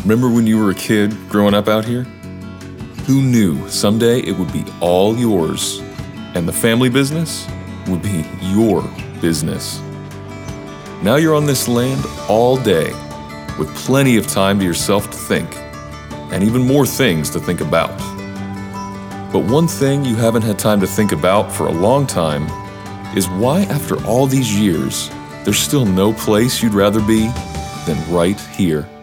Remember when you were a kid growing up out here? Who knew someday it would be all yours, and the family business would be your business? Now you're on this land all day, with plenty of time to yourself to think, and even more things to think about. But one thing you haven't had time to think about for a long time is why, after all these years, there's still no place you'd rather be than right here.